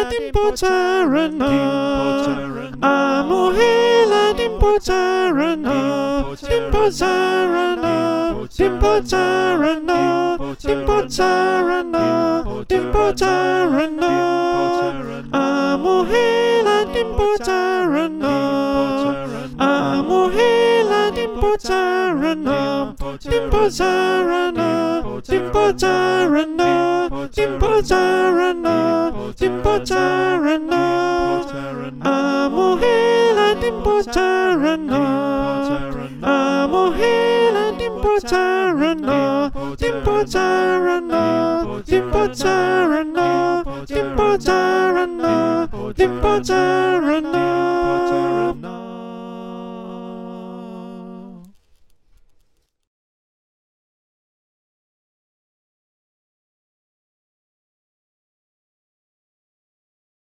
Dimpo Charana, Amohela Dimpo Charana, Dimpo Charana, Dimpo Charana, Dimpo Charana, Dimpo Charana, Amohela Dimpo Charana, Amohela Dimpo Charana, Dimpo Charana, Dimpo Charana, Dimpo Charana, Dimpo Charana, Amohela Dimpo Charana, Amohela Dimpo Charana, Dimpo Charana, Dimpo Charana, Dimpo Charana, Dimpo Charana.